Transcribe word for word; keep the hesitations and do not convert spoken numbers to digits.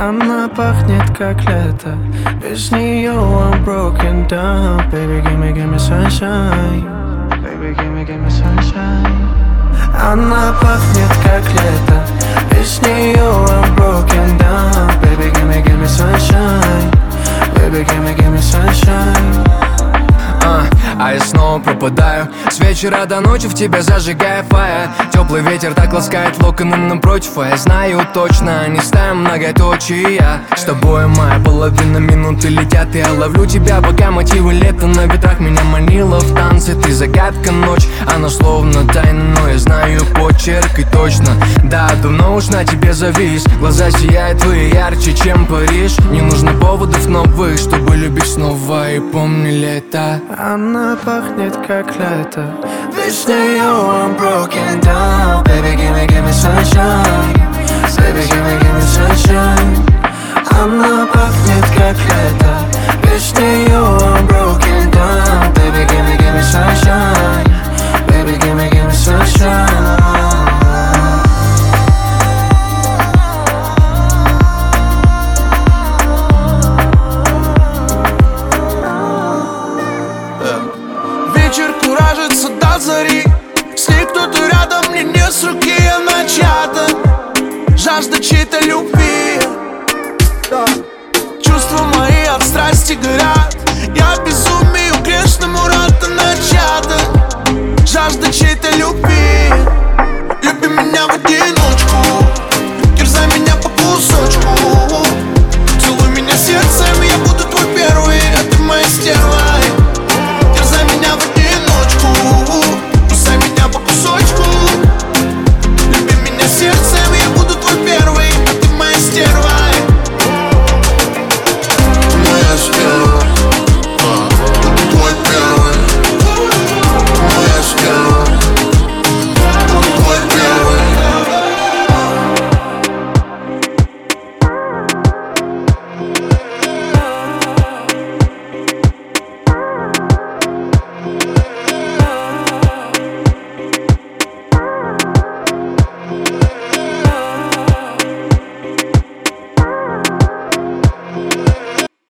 Она пахнет как лето, без нее I'm broken down. Baby, give me, give me sunshine. Baby, give me, give me sunshine. Она пахнет как лето, без нее I'm broken down. Baby, give me, give me sunshine. Baby, give me, give me sunshine. А, а я снова пропадаю. С вечера до ночи в тебя зажигая фаер. Теплый ветер так ласкает локоны напротив. А я знаю точно, не ставим многоточия. С тобой моя половина минуты летят. Я ловлю тебя, пока мотивы лета на ветрах меня манила в танце. Ты загадка ночь, она словно тайна, но я знаю почерк и точно. Да, давно уж на тебе завис. Глаза сияют твои ярче, чем Париж. Не нужно поводов новых, чтобы любить снова. И помни лето. Она пахнет как лето, без нее I'm broken down. Baby, give me, give me sunshine. Baby, give me, give me sunshine. Она пахнет как лето, без нее I'm broken down. Baby, give me, give me sunshine. Baby, give me, give me sunshine. Вечер куражится до зари. С ней кто-то рядом, мне не с руки, я начата. Жажда чьей-то любви, да. Чувства мои от страсти горят. Я безумию грешному рада начата. Жажда чьей-то любви.